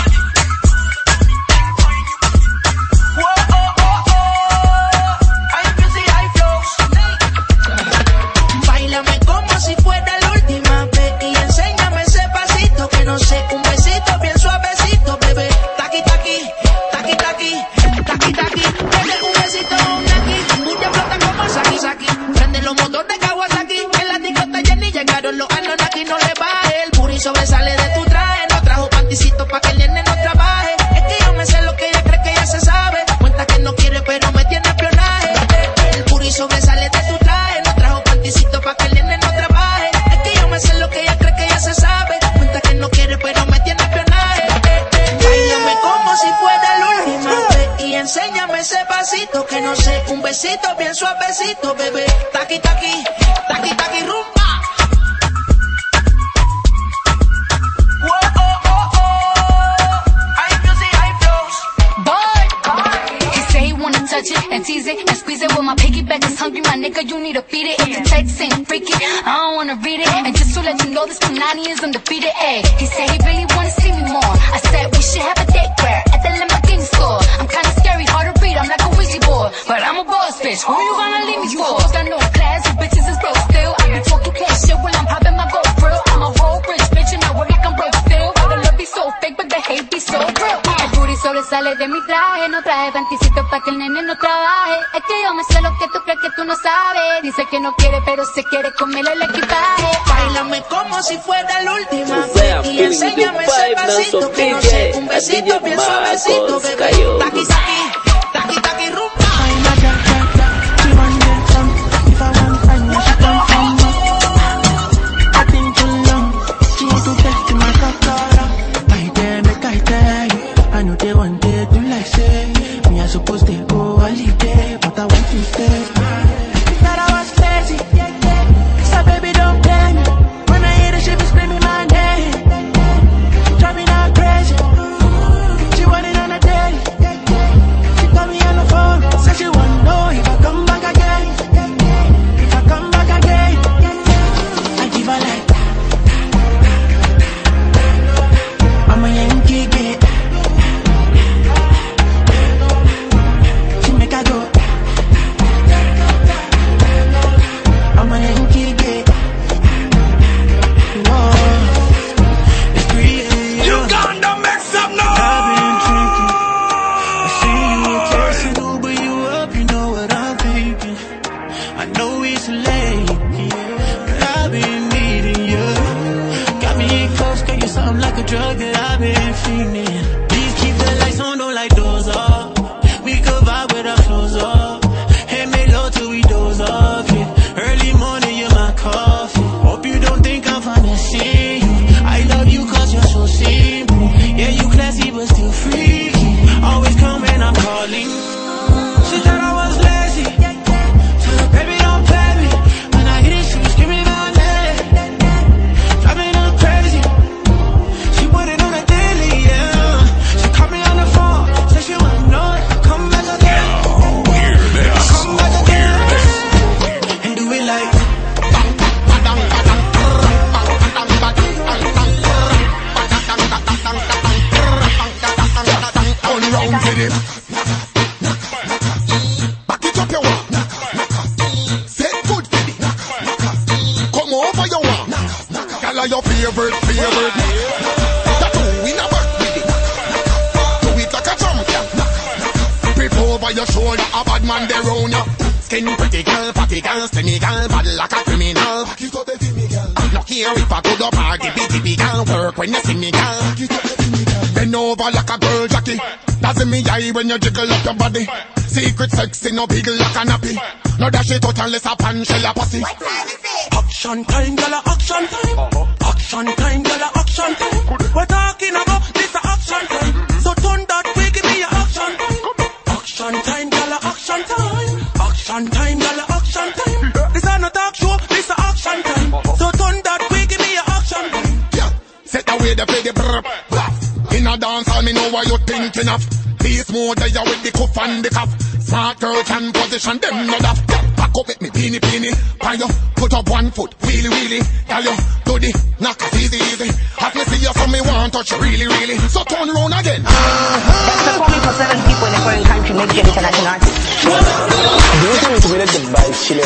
Bailame como si fuera la última vez y enséñame ese pasito que no sé, un besito bien suavecito, bebé. Taqui, taqui, taqui, taqui, taqui, taqui. Dame un besito, un aquí, tú te flotas como Saki Saki. Prende los motores de Kawasaki, en la discota Jenny llegaron los Anunnaki, no le baje. El puri sobresale de tu traje, no trajo panticito pa' que el nene no trabaje. Es que yo me sé lo que ella cree que ya se sabe. Cuenta que no quiere pero me tiene espionaje. El puri sobresale de tu traje, no trajo panticito pa' que el nene no trabaje. Es que yo me sé lo que ella cree que ya se sabe. Cuenta que no quiere pero me tiene espionaje. Báilame como si fuera la última vez y enséñame ese pasito que no sé, un besito bien suavecito, bebé. Taqui, taqui, taqui, taqui, rumba. Touch it and tease it and squeeze it. Well, my piggyback is hungry, my nigga, you need to feed it. If the text ain't freaky, I don't wanna read it. And just to let you know, this Punani is undefeated. Ayy, he said he really wanna see me more. I said we should have a date where at the Lamborghini store. I'm kinda scary, hard to read, I'm like a Ouija board, but I'm a boss bitch. Who you gonna leave me for? You got no class, you bitches is broke still. I be talking cash shit when I'm popping my gold grill. I'm a whole rich bitch and I work like I'm broke still. The love be so fake, but the hate be so real. El booty sobresale de mi traje, no traje panticito pa' que el nene no trabaje. Es que yo me sé lo que tú crees que tú no sabes. Dice que no quiere, pero se quiere comerle el equipaje. Báilame como si fuera la última vez y enséñame ese pasito que no sé, un besito bien suavecito, bebé. Taqui, taqui, taqui, taqui, rumba. She want them some. If I want friend, she come from me. I think too long. She want to get to my kakara. I tell you. I know they want to do like say. Me I supposed to go holiday, but I want to stay. Thought I was lazy. So baby don't blame me. When I hear the shit be screaming my name. Driving her crazy. She want it on a daily. She call me on the phone. Say she wanna know if I come back again. If I come back again, I give her like I'm a Yankee kid. She make her go. I'm a Yankee kid. Whoa. It's 3 a.m. You gonna mix up now. I've been drinking. I see you texting Uber you up. You know what I'm thinking. I know it's late, but I've been needing you. Got me close, girl, you sound like a drug that I've been feeling. Please keep the lights on, don't light those up. We could vibe with our clothes up. Hey, make love till we doze off, yeah. Early morning, you're my coffee. Hope you don't think I'm finessing you. I love you cause you're so simple. Yeah, you classy but still freaky. Always come when I'm calling. She thought I was lazy. So baby, don't play me. When I hit it, she was screaming my name. Driving her crazy. She put it on a your shoulder, a bad man there round ya. Skin pretty girl, fatty girl, skinny girl, bad like a criminal. Back it up the me girl. Not here if I go to party, bitty girl, work when you see me girl. Back it up the me girl. Bend over like a girl Jackie. That's in me eye when you jiggle up your body. Secret sexy, no big like a nappy. No dash it out unless a pan shell a pussy. Action time, girl, action time. Action time, girl, action time. We're talking about this action time. So turn that way, give me your action time. Action time, girl, action time. Action time, girl, action time. This is not talk show, this is action time. So turn that way, give me your action time. Yeah, set away the play the brr. In a dance hall, me know what you thinking of. Peace mode, there with the cuff and the cuff. Smart girl can position them not up. Back up with me peeny. Pan you, put up 1 foot, wheelie. Tell you, do the knock it easy. Have me see you so me want touch you really. So turn around again. That's performing for 7 people in a foreign country makes you international artist. Do you think it's related by Chile?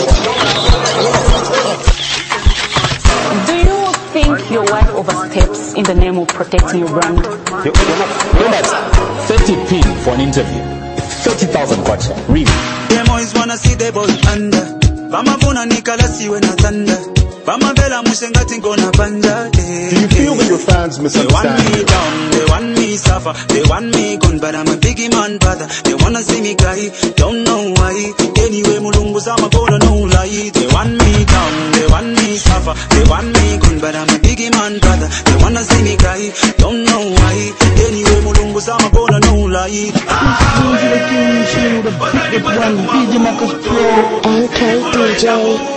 Do you think your wife oversteps in the name of protecting your brand? You know that's 30p for an interview. 30,000 kwacha, really. Them always wanna see the boy under. Bama bona nikala siwe na tanda. Bama bela musengati ngona banja. Do you feel that your fans misunderstand? They want me down, they want me suffer, they want me gone, but I'm a biggie man brother. They wanna see me cry, don't know why. Anyway, mulungu sama bona no lie. They want me down, they want me suffer, they want me gone, but I'm a biggie man brother. They wanna see me cry, don't know why. Anyway, mulungu sama bona no lie. MKDJ.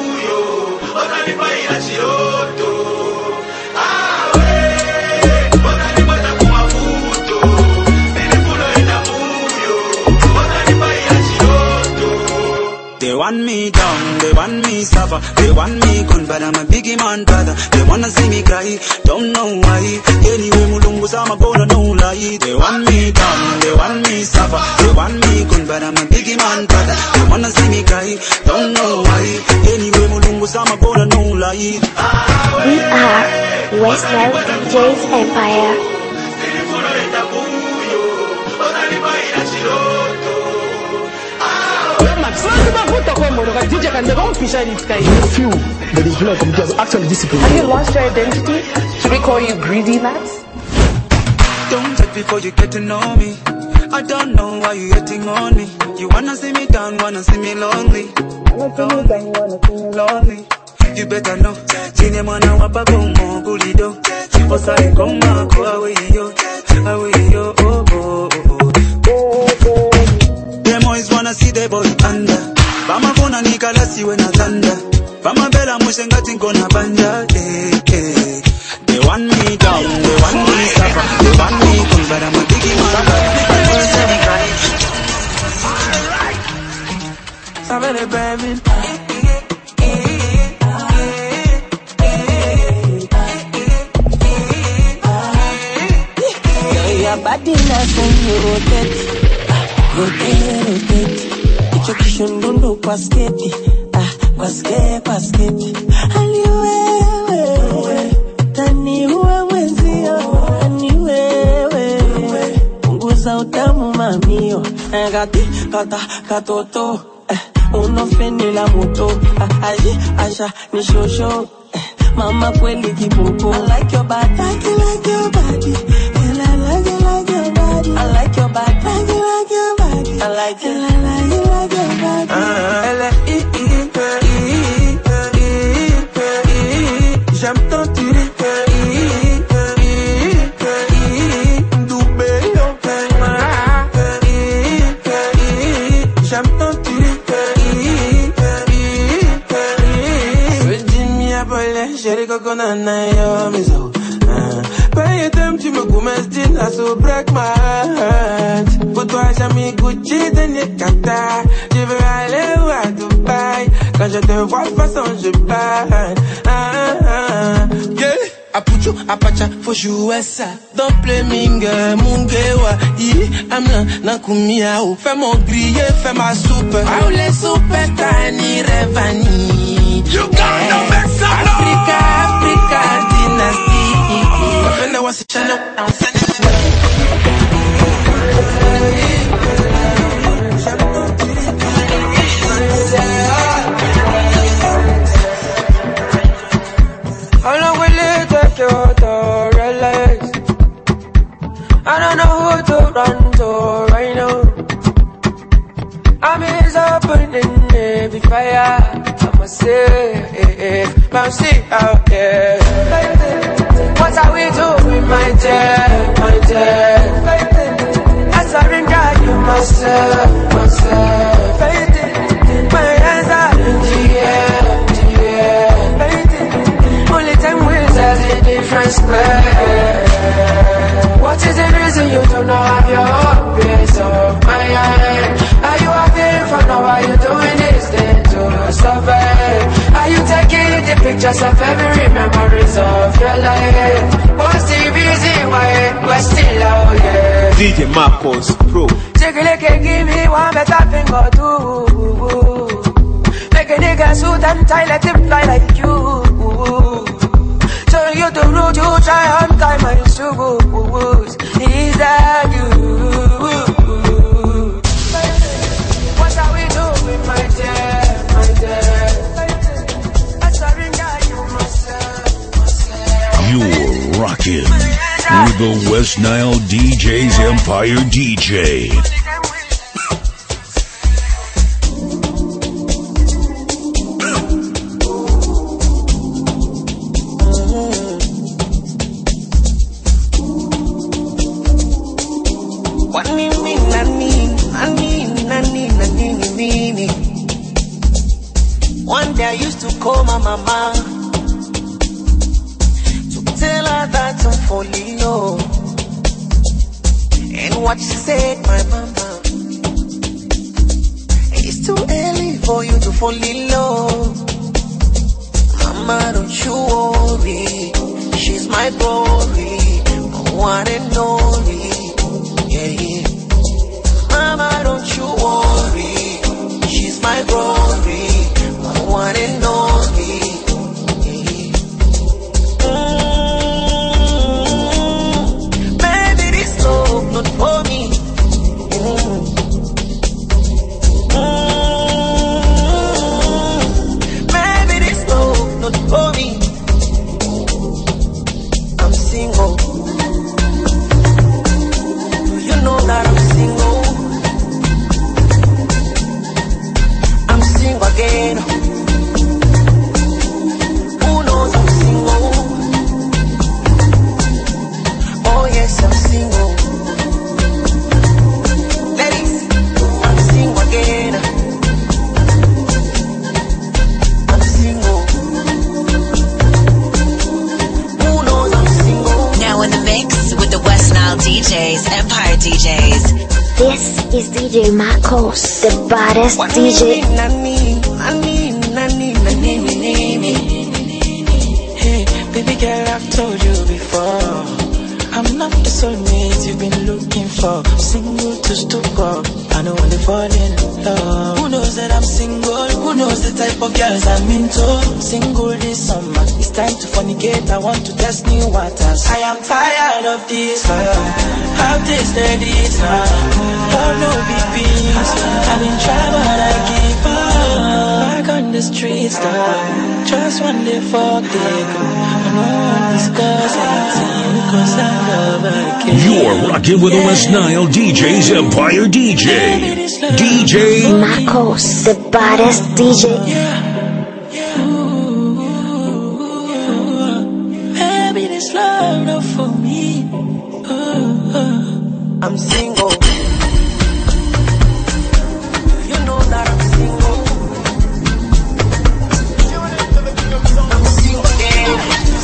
They want me down, they want me suffer, they want me gone, but I'm a biggie man brother. They wanna see me cry, don't know why. Anyway, mulungu sama bona no lie. They want me down, they want me suffer, they want me gone, but I'm a biggie man brother. They wanna see me cry, don't know why. Anyway, mulungu sama bona no lie. We are Westnile DJ's Empire. You feel that the Imperial Committee has actually disciplined Have you lost your identity? Should we call you Greedy Nuts? Don't check before you get to know me. I don't know why you hating on me. You wanna see me down, wanna see me lonely. Lonely. You better know. Chine mwana wapa gomo gulido. Chiposa ikoma kwa away yo, oh oh oh. Them always wanna see the boy under. Bama bona nikala siwe na tanda. Bama bela musengati ngona banja. They want me down, they want me suffer, they want me cool, but I'm a biggie man. Sabele baby. Your body nice when you rotate. Icho kishundundo kwa sketi. Kwa sketi. Hali wewe. Tani uwe mwenzio. Tani wewe. Punguza utamu mamio. Gati, katoto. Uno feni la moto. Aji, asha, ni shosho. Mama kweli kiboko. I like your body. I like your body. I like your body. I like your body. I like your body. J'aime ton tiri. J'aime ton tiri. Dis-moi à voler, j'ai qu'on a na maison. Paye temps tu me commences à so break my heart. Pour toi jamais Gucci de Nekata. Je veux aller à Dubaï. Quand je te vois façon je baille. Yeah. Apucho, apacha, faut jouer ça. Dans Fleming, Mungewa. Amna, Nakumiao. Fais-moi griller, fais ma soupe. Oh, les soupes, Tani, Revani. Uganda, Mexico. Africa, dynasty. When I was a channel, I'm sending you to realize I don't know who to run to right now. I'm is opening every fire. I'ma say, bouncy out there. What are we doing, my dear, my dear? I surrender you myself, myself. My hands are in the air, only time will tell a different square. What is the reason you do not have your own piece of mind? Are you having fun or are you doing this thing to survive? Are you taking the pictures of every memories of your life? What's the reason why we're still out here? DJ Marcos Pro. Take a look and give me one better thing or two. Make a nigga suit and tie, let him fly like you. So you the road, you try and tie my shoes. Is that you? What are we doing, my dear, my dear? I surrender you myself. You're rocking with the West Nile DJ's Empire DJ. One day I used to call my mama to tell her that I'm falling low. And what she said, my mama, it's too early for you to fall in love. Mama, don't you worry, she's my glory, my one and only. Yeah, yeah. Mama, don't you worry, she's my glory, my one and only. Maybe this love not for me. Maybe this love not for me. I'm single. Do you know that I'm single? I'm single again. Who knows I'm single? Oh yes, I'm single. Ladies, I'm single again. I'm single. Who knows I'm single? Now in the mix with the West Nile DJs, Empire DJs. This is DJ Marcos, the baddest DJ. Hey, baby girl, I've told you before, I'm not the soulmate you've been looking for. Single to stupor, I don't want to fall in love. Who knows that I'm single? Who knows the type of girls I'm into? Single this summer, it's time to fornicate. I want to test new waters. I am tired of this love, I've tasted it now. Love no big beans, I've been trying but I give up. Back on the streets though, just one day fuck they go. I don't want to discuss anything because I love again. You're rocking with the West Nile DJ's Empire DJ. DJ Marcos, the baddest DJ. Maybe this love not for me. I'm single. You know that I'm single. I'm single again.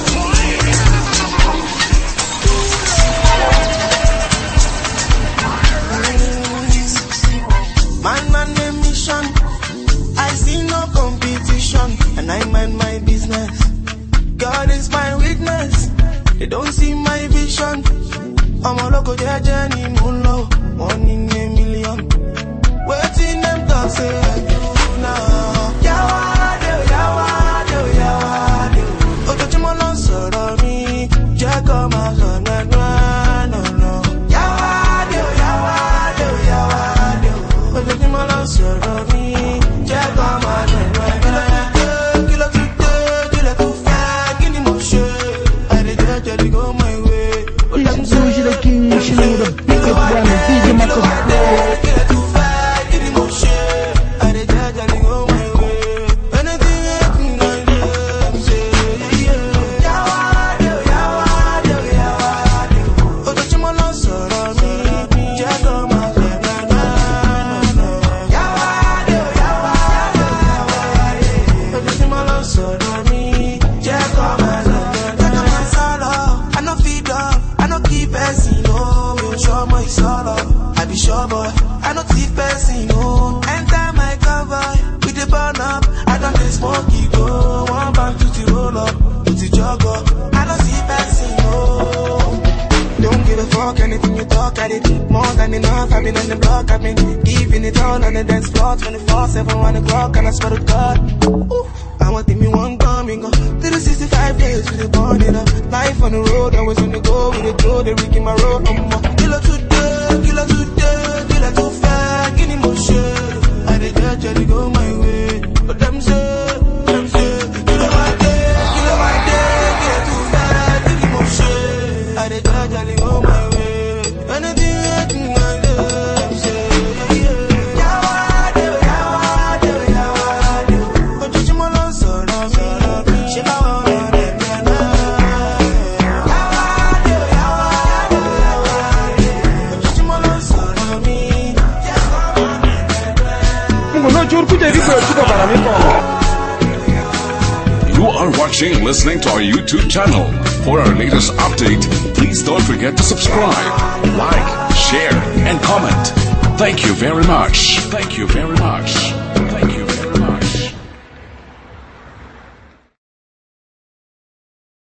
Man, name mission. I see no competition, and I mind my business. God is my witness. They don't see my vision. I'm a local journey, moon low, 1 in a million. Waiting them to say I do now. Yawado, yawado, yawado. Otochimono soro mi, Jacob Mazana, no, no. Yawado, yawado, yawado. Otochimono soro mi, Jacob Mazana, kilo tutte, kilo tufa, kini moshe. I did it's all up. I be sure boy, I don't see person, no. Enter my cover, with the burn up. I don't get smoky, go. One bang to the roll up, put the jog up. I don't see person, no. Don't give a fuck, anything you talk at it. More than enough, I've been on the block, I've been giving it all on the dance floor. 24/7, 1 o'clock, and I swear to God. Ooh, I want me one coming go. 365 days with the burning up. Life on the road, always on the go with the door, they rigging my road. Killer today, killer today, killer too far, give me more shit. I did judge, I go my way. But them say, killer my day, killer too far, give me more shit. I did judge, I go my way. Anything I do, I do, say, You are watching, listening to our YouTube channel. For our latest update, please don't forget to subscribe, like, share, and comment. Thank you very much. Thank you very much.